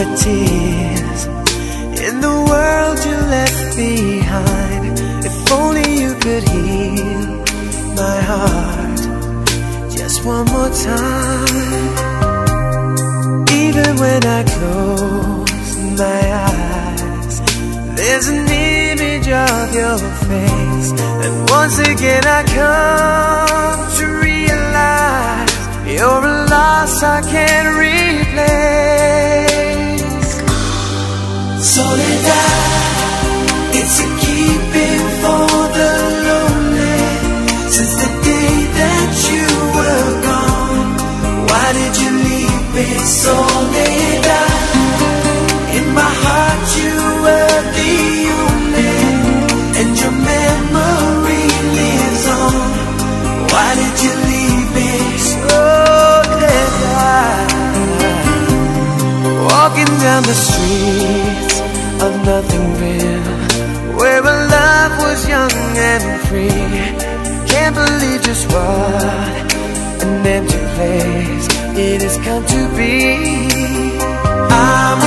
the tears in the world you left behind. If only you could heal my heart just one more time. Even when I close my eyes, there's an image of your face, and once again I come to realize you're a loss I can't replace. Soledad, it's a keeping for the lonely. Since the day that you were gone, why did you leave me? Soledad, in my heart you were the only, and your memory lives on. Why did you leave me? Soledad, walking down the streets of nothing real, where our love was young and free. Can't believe just what an empty place it has come to be. I'm